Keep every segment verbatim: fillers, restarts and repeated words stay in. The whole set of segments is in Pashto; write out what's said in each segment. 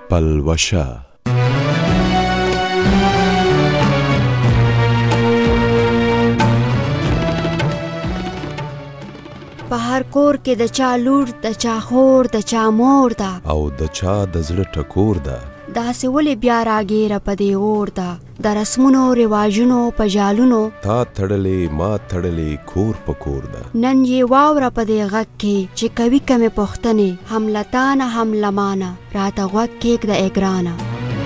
پلوشه په هر کور کې د چا لور د چا خور د چا مور ده او د چا د زړه ټکور ده داسې ولې بیا راګیره په دې اور ده د رسمونو رواجونو په جالونو تا تړلې ما تړلې کور په کور ده نن یې واوره په دې غږ کې چې کوي کمې پوښتنې هم لتانه هم لمانه راته غوږ کېږده ای ګرانه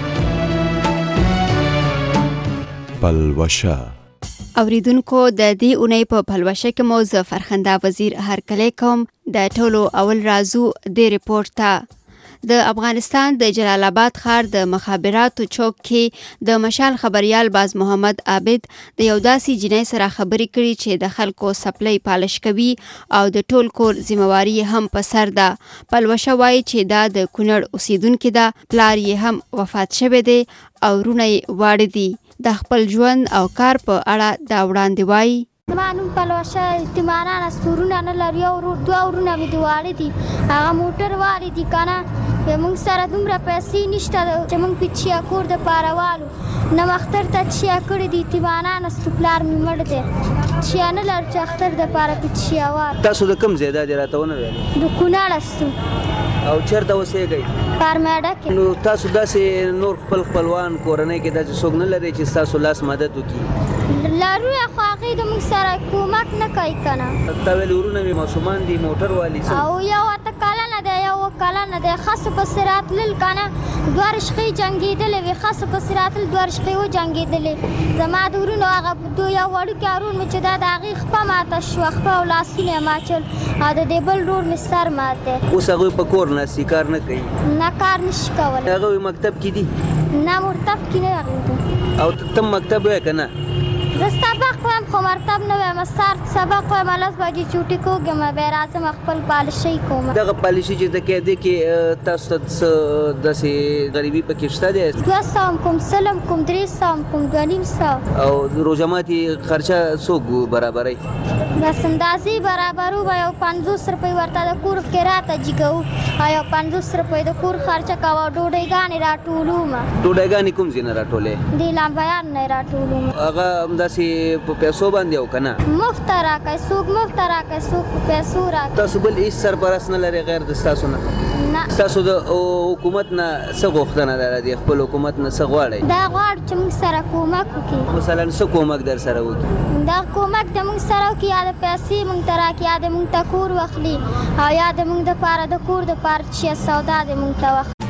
پلوشه اوریدونکو د دې اونۍ په پلوشه کې مو زه فرخنده وزیر هرکلی کوم د ټولو اول رازو د ریپورت ته د افغانستان د جلال آباد ښار د مخابراتو چوک کې د مشال خبريال باز محمد عابد د یو داسې جنۍ سره خبرې کړي چې د خلکو سپلۍ پالش کوي او د ټول کور ذمہواری هم په سر ده. پلوشه وایي چې دا د کونړ اوسیدونکې ده، پلار یې هم وفات شوی دی او وروڼه یې واړه دي. د خپل ژوند او کار په اړه دا وړاندې وایي. زما نوم پلوشه احتمالان است، ورونه نه لري او دوه ورونه مې د واړه دي، هغه موټر والی دي که نه. موږ سره دومره پیسې نشته چې موږ په چیا کور د پاره والو نه اختر ته چیا کړي دي. احتمالان است پلار مې مړ دی، چیا نه لرو چې اختر د پاره په چیا والو. تاسو د کوم ځای دا دی راته ونه ویل؟ د کونړ استو. او چېرته اوسېږئ؟ پارمیډه کې. نو تاسو داسې نور خپل خپلوان کورنۍ کې داسې څوک نه لرئ چې ستاسو لاس مدد وکړي؟ لرو خو هغوی د موږ سره کومک نه کوي که نه. تا ویل ورونه مې ماشومان دي، موټر والي او یو اته کلنه دی یو اووه کلنه دی. ښځو پسې راتلل که نه، دوه رشقې جنګېدلې وې، ښځو پسې راتلل دوه رشقې وجنګېدلې. زما د ورونو هغه یو وړوکی ورور مې چې دا د هغې خپه ماته شوه، خپه او لاسونه یې ماچل، او د دې بل ورور مې سر مات دی. اوس هغوی په کور ناستي، کار نه کوي؟ نه کار نشي کولی. هغوی مکتب کې دي؟ نه مرتب کې نه هغوی. او ته مکتب وایې که نه؟ زه سبق وایم خو مرتب نه وایم. سار سبق وایم لس بجې چوټي کوږم، بیا راځم خپل پالشۍ کوم. دغه پالیشي چې ته کوې دې کې تاسو ته څه داسې غریبي پکې شته دی؟ دوه سوه هم کوم، سل هم کوم، درې سوه هم کوم، دوه نیم سوه. او روژه ماتي خرچه څوک برابروي؟ بس اندازې برابرو به یو پنځوس روپۍ ورته د کور کرا ته جګوو او یو پنځوس روپۍ د کور خرچه کوه. ډوډۍ راټولوم. ډوډۍ کوم ځای نه راټولې؟ د لامبیان نه راټولوم. هغه همداسې په پیسو باندې او که نه؟ مفته راکوي، څوک مفته راکوي، څوک په پیسو راکوي. تاسو بل هېڅ سرپرست نه لرئ غیر د ستاسو نه؟ نه. ستاسو د حکومت نه څه غوښتنه ده؟ د خپل حکومت نه څه غواړئ؟ دا غواړو چې موږ سره کومک وکړي. مثلا څه کومک در سره وکړي؟ دا کومک د موږ سره وکړي، یا د پیسې موږ ته راکړي، یا د موږ ته کور واخلي، او یا د موږ دپاره د کور دپاره چې سودا د موږ ته واخلي.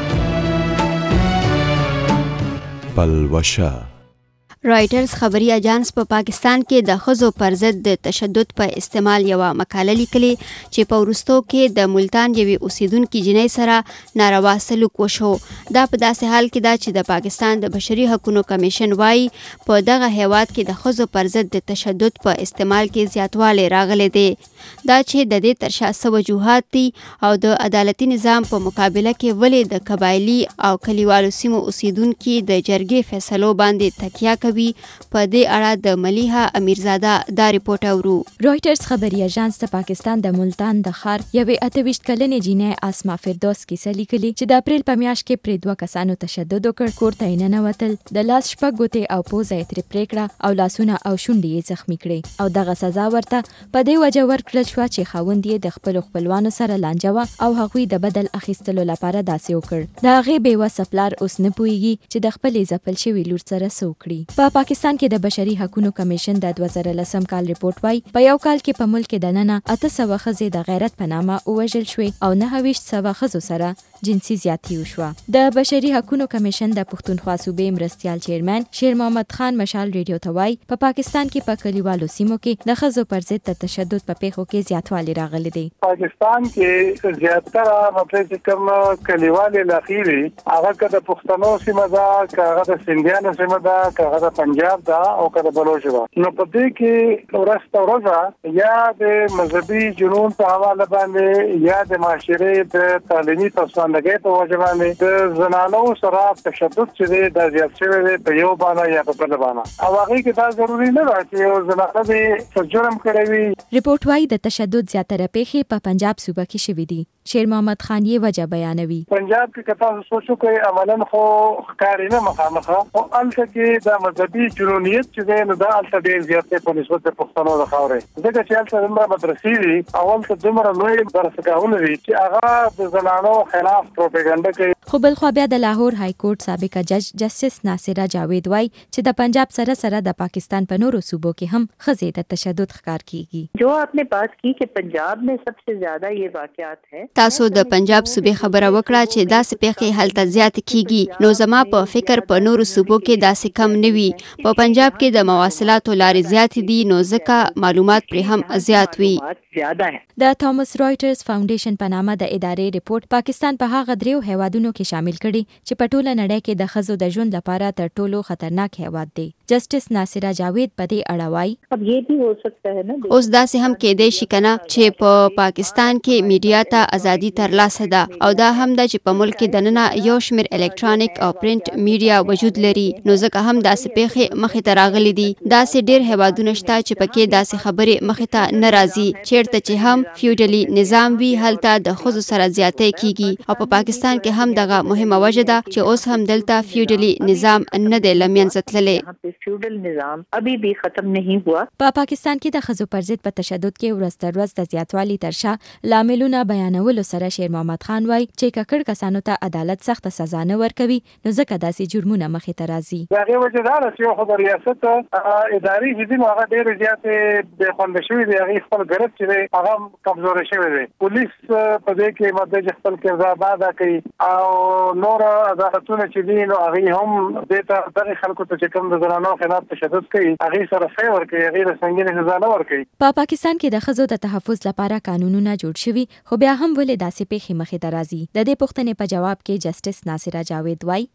پلوشه رایټرز خبري اجانس په پا پاکستان کې د ښځو پر ضد د تشدد په استعمال یوه مقاله لیکلې چې په وروستو کې د ملتان یوې اوسیدونکې جنۍ سره ناروا سلوک وشو. دا په داسې حال کې ده چې د پاکستان د بشري حقونو کمیشن وایي په دغه هیواد کې د ښځو پر ضد د تشدد په استعمال کې زیاتوالی راغلی دی. دا چې د دې تر شا څه وجوهات دي او د عدالتي نظام په مقابله کې ولې د قبایلي او کلیوالو سیمو اوسیدونکي د جرګې فیصلو باندې تکیه کوي، په دې اړه د ملیحه امیرزاده دا ریپورت اورو. رایټرز خبري اژانس د پاکستان د ملتان د ښار یوې اته ویشت کلنې جینۍ اسما فردوس کیسه لیکلې چې د اپریل په میاشت کې پرې دوه کسانو تشدد وکړ. کور ته یې ننوتل، د لاس شپږ ګوتې او پوزه یې ترې پرې کړه او لاسونه او شونډې یې زخمي کړې او دغه سزا ورته په دې وجه ورکړل شوه چې خاوند یې د خپلو خپلوانو سره لانجه وه او هغوی د بدل اخیستلو لپاره داسې وکړ. د هغې بېوسه پلار اوس نه پوهېږي چې د خپلې ځپل شوې لور سره څه وکړي. په پاکستان کې د بشري حقونو کمیشن د دوه زره لسم کال ریپورت وایي په یو کال کې په ملک کې دننه اته سوه ښځې د غیرت په نامه ووژل شوې او نهه ویشت سوه ښځو سره جنسي زیاتی وشوه. د بشري حقونو کمیشن د پښتونخوا صوبې مرستیال چیرمن شیر محمد خان مشال ریډیو ته وایي په پاکستان کې په کلیوالو سیمو کې د ښځو پر ضد د تشدد په پیښو کې زیاتوالی راغلی دی. پاکستان کې زیاتره مطلب چې کوم کلیوالي علاقې وي هغه که د پښتنو سیمه ده، که هغه د سندیانو سیمه ده، که هغه د پنجاب ده او که د بلوچ ده. نو په دې کې ورځ په ورځ یا د مذهبي جنون په حواله باندې یا د معاشرې د تعلیمي تصادم خواندګۍ په وجه باندې د زنانو سره تشدد چې دی دا زیات شوی دی په یو باندې یا په بل باندې، او هغه کې دا ضروري نه ده چې یو زنانه دې جرم کړی وي. ریپورت وايي د تشدد زیاتره پیښې په پنجاب صوبه کې شوې دي. شیر محمد خان یې وجه بیانوي. پنجاب کې کتا سوچو کوي عملاً خو ښکاري نه مخامخه، او الته کې د مذهبي جنونیت چې دی نو دا الته ډېر زیات دی په نسبت د پښتنو د خاورې، ځکه چې الته دومره مدرسې دي او الته دومره لوی درسګاهونه دي چې هغه د زنانو خلاف پروپاګاندا کوي. خو بل خو بیا د لاهور های کورټ سابقه جج جسټس ناصره جاوید وایي چې د پنجاب سره سره د پاکستان په نورو صوبو کې هم ښځې د تشدد ښکار کیږي. جو आपने बात की कि पंजाब में सबसे ज्यादा ये वाकयात है. تاسو د پنجاب صوبې خبره وکړه چې داسې پیښې هلته زیات کیږي، نو زما په فکر په نورو صوبو کې داسې کم نه وي. په پنجاب کې د مواصلاتو لارې زیات دي، نو ځکه معلومات پرې هم زیات وي. د توماس رایټرز فاونډیشن په نامه د ادارې ریپورت پاکستان په هغه دریو هیوادونو کې شامل کړي چې په ټوله نړۍ کې د ښځو د ژوند لپاره تر ټولو خطرناک هیواد دی. جسټس ناصره جاوید په دې اړه وایي اوس داسې هم کېدای شي کنه چې په پاکستان کې میډیا ته ازادي ترلاسه ده، او دا هم ده چې په ملک کې دننه یو شمېر الکترونیک او پرنټ میډیا وجود لري، نو ځکه هم داسې پیښې مخې ته راغلي دي. داسې ډېر هیوادونه شته چې پکې داسې خبرې مخې ته نه راځي. چیرته چې هم فیوډالي نظام وي هلته د ښځو سره زیاتی کیږي، او په پاکستان کې هم دغه مهمه وجه ده چې اوس هم دلته فیوډالي نظام نه دی له منځه تللی. फ्यूडल निजाम अभी भी खत्म नहीं हुआ. په پاکستان کې د ښځو پر ضد په تشدد کې ورځ تر ورځ د زیاتوالي تر شا لاملونه بیانولو سره شیر محمد خان وایي چې ککړ کسانو ته عدالت سخت سزا نه ورکوي، نو ځکه داسې جرمونه مخې ته راځي. د هغې وجه دا ده چې خو د ریاست اداري چې دي نو هغه ډېرې زیاتې بې خونده شوي دي، هغې خپل ګرد چې دی هغه کمزوری شوی دی. پولیس په دې کې مدد خپل کردار ادا کوي، او نور عدالتونه چې دي نو هغې هم دې ته دغې خلکو ته چې کوم د زنانو خلاف تشدد کوي هغې سره سی ورکوي، هغې له سنګینې سزا نه ورکوي. په پاکستان کې د ښځو د تحفظ لپاره قانونونه جوړ شوي، خو بیا هم ولې داسې پیښې مخې ته راځي. د دې پوښتنې په جواب کې جسټس ناصره جاوید وایي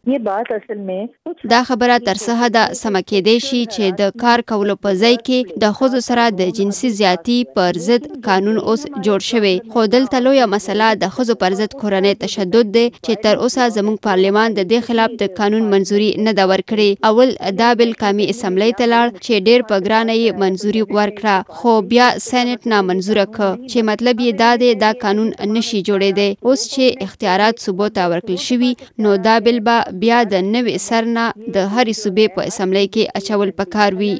دا خبره تر څه حده سمه کېدای شي چې د کار کولو په ځای کې د ښځو سره د جنسي زیاتي پر ضد قانون اوس جوړ شوی، خو دلته لویه مسله د ښځو پر ضد کورنی تشدد دی چې تر اوسه زموږ پارلمان د دې خلاف د قانون منظوري نه ده ورکړې. اول دا بل قامي اسمبلی ته لاړ چې ډېر په ګرانه یې منظوري ورکړه، خو بیا سېنټ نامنظوره کړ، چې مطلب یې دا دی دا قانون نشي جوړېدی. اوس چې اختیارات صوبو ته ورکړل شوي، نو دا بل به بیا د نوې سر نه د هرې صوبې په اسمبلی کې اچول پکار وي.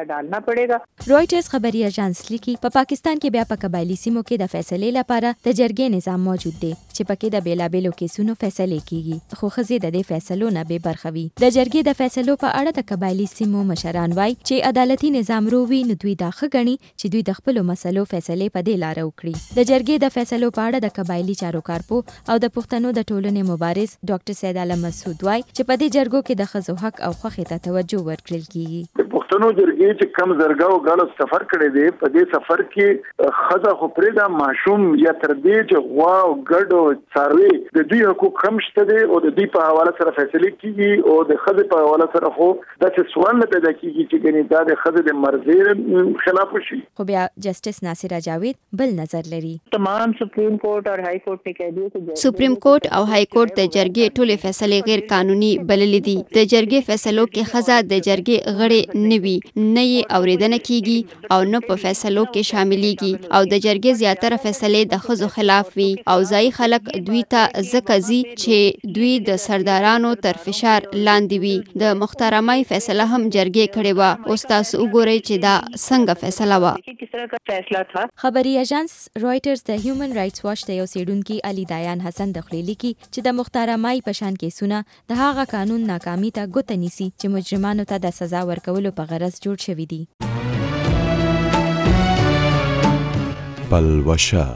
رویټرز خبري اژانس لیکي په پاکستان کې بیا په قبایلي سیمو کې د فیصلې لپاره د جرګې نظام موجود دی چې پکې د بیلابیلو کیسونو فیصلې کیږي، خو ښځې د دې فیصلو نه بې برخه وي. د جرګې د فیصلو په اړه د قبایلي سیمو مشران وایي چې عدالتي نظام روي، نو دوی دا ښه ګڼي چې دوی د خپلو مسلو فیصلې په دې لاره وکړي. د جرګې د فیصلو په اړه د قبایلي چارو کارپو او د پښتنو د ټولنې مبارز ډاکټر سید عالم مسعود وایي چې په دې جرګو کې د ښځو حق او خوښې ته توجه ورکړل کیږي. پښتنو جرګې چې کم زرګه او غاړو سفر کړی دی، په دې سفر کې ښځه خو پرېږده ماشوم یا تر دې چې غوا او ګډ او څاروي د دوی حقوق هم شته دی، او د دوی په حواله سره فیصلې کیږي، او د ښځې په حواله سره خو داسې سوال نه پیدا کیږي چې ګنې دا د ښځې د مرضۍ خلاف وشي. خو بیا جسټس ناصره جاوید بل نظر لري. تمام سپریم کورټ او های کورټ نے کہہ دیا سپریم کورټ او های کورټ د جرګې ټولې فیصلې غیر قانوني بللې دي. د جرګې فیصلو کې ښځه د جرګې غړې نه وي، نه یې اورېدنه کیږي او نه په فیصلو کې شاملېږي، او د جرګې زیاتره فیصلې د ښځو خلاف وي، او ځایي خلک دوی ته ځکه ځي چې دوی د سردارانو تر فشار لاندې وي. د محترمای فیصله هم جرګې کړې وه. اوس تاسو وګورئ چې دا څنګه فیصله وه. خبري اژانس رویټرز د هیومن رائټس واچ د یو څېړونکي علي دایان حسن د خولې لیکي چې د محترمای په شان کیسونه د هغه قانون ناکامي ته ګوته نیسي چې مجرمانو ته د سزا ورکولو په غرض جوړ شوي دي. پلوشه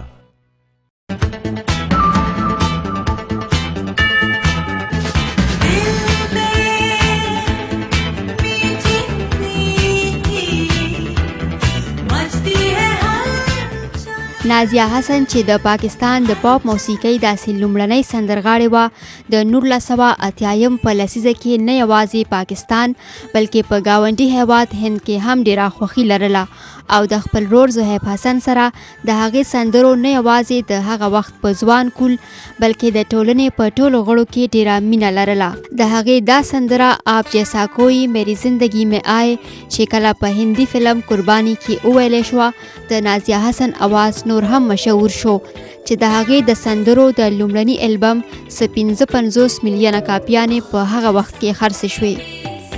نازیه حسن چې د پاکستان د پاپ موسیقۍ داسې لومړنۍ سندرغاړې وه، د نولس سوه اتیایم په لسیزه کې نه یوازې پاکستان بلکې په ګاونډي هیواد هند کې هم ډېره خوښي لرله، او د خپل رور زهیب حسن سره د هغې سندرو نه یوازې د هغه وخت په ځوان کول بلکې د ټولنې په ټولو غړو کې ډیره مینه لرله. د هغې دا سندره آپ جیسا کوئی میری زندگی میں آئے چې کله په هندي فلم قربانی کې وویلې شوه د نازیه حسن اواز نور هم مشهور شو چې د هغې د سندرو د لومړني البم څه پنځه پنځوس میلیونه کاپیانې په هغه وخت کې خرڅې شوې.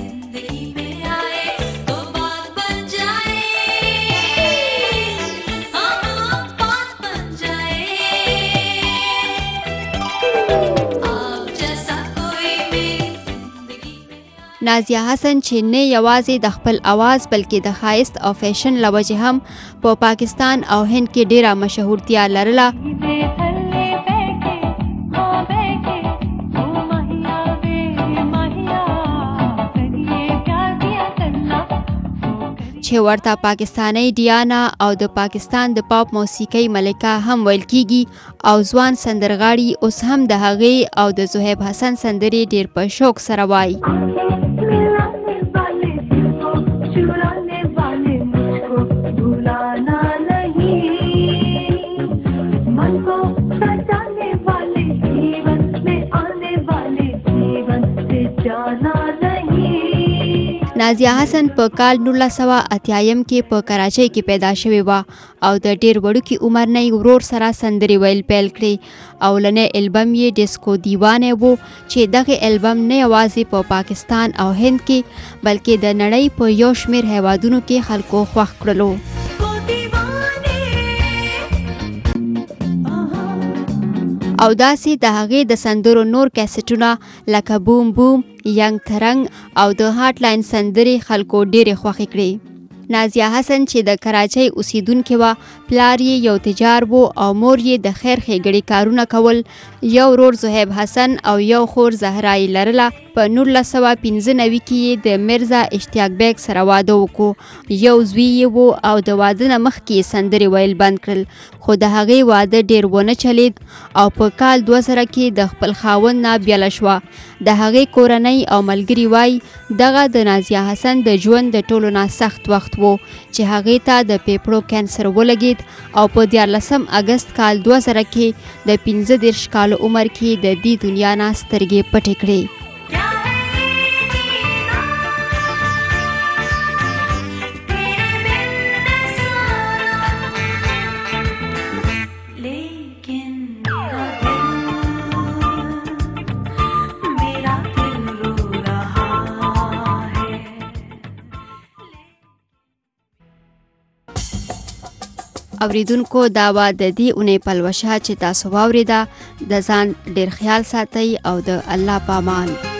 نازیه حسن چې نه یوازې د خپل اواز بلکې د ښایست او فیشن له وجې هم په پا پاکستان او هند کې ډیره مشهورتیا لرله. چې ورته پاکستانی ډیانا او د پاکستان د پاپ موسیقۍ ملکه هم ویل کیږي او ځوان سندرغاړي اوس هم د هغې او د زهیب حسن سندرې ډیر په شوق سره وایي. نازیه حسن په کال نولس سوه اتیایم کې په کراچۍ کې پیدا شوې وه او د ډیر وړوکي عمر نه ورور سره سندرې ویل پیل کړې او لنی البم یې ډیسکو دیوانه وو چې دغه البم نه یوازې په پاکستان او هند کې بلکې د نړۍ په یو شمېر هیوادونو کې خلکو خوښ کړلو. او داسې د هغې د سندرو نور کیسټونه لکه بوم بوم، ینګ ترنګ او د هارت لاین سندرې خلکو ډېرې خوښې کړې. نازیه حسن چې د کراچۍ اوسیدونکې وه، پلار یې یو تجار و او مور یې د خیر ښېګړې کارونه کول. یو ورور زهیب حسن او یو خور زهرا یې لرله. په نولس سوه پنځه نوي کې یې د میرزا اشتیاق بیګ سره واده وکړو. یو زوی یې و او د واده نه مخکې یې سندرې ویل بند کړل، خو د هغې واده ډېر ونه چلید او په کال دوه زره کې د خپل خاوند نه بیله شوه. د هغې کورنۍ او ملګري وایي دغه د نازیه حسن د ژوند د ټولو نه سخت وخت و چې هغې ته د پیپړو کینسر ولګید او په دیارلسم اګست کال دوه زره کې د پنځه دېرش کالو عمر کې د دې دنیا نه سترګې پټې کړې. اوریدونکو دا وا د دې اونۍ پلوشه چې تاسو واورېده. د ځان ډېر خیال ساتئ او د الله په امان.